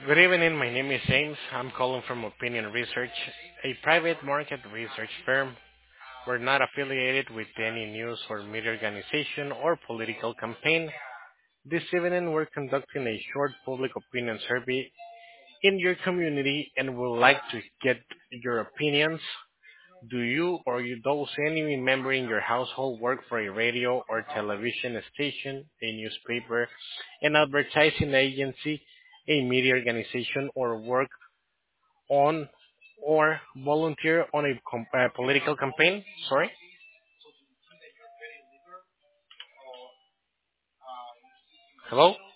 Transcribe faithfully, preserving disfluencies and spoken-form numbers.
Good evening. My name is James. I'm calling from Opinion Research, a private market research firm. We're not affiliated with any news or media organization or political campaign. This evening, we're conducting a short public opinion survey in your community and would like to get your opinions. Do you or you does any member in your household work for a radio or television station, a newspaper, an advertising agency, a media organization, or work on or volunteer on a com- uh, political campaign? Sorry. Hello?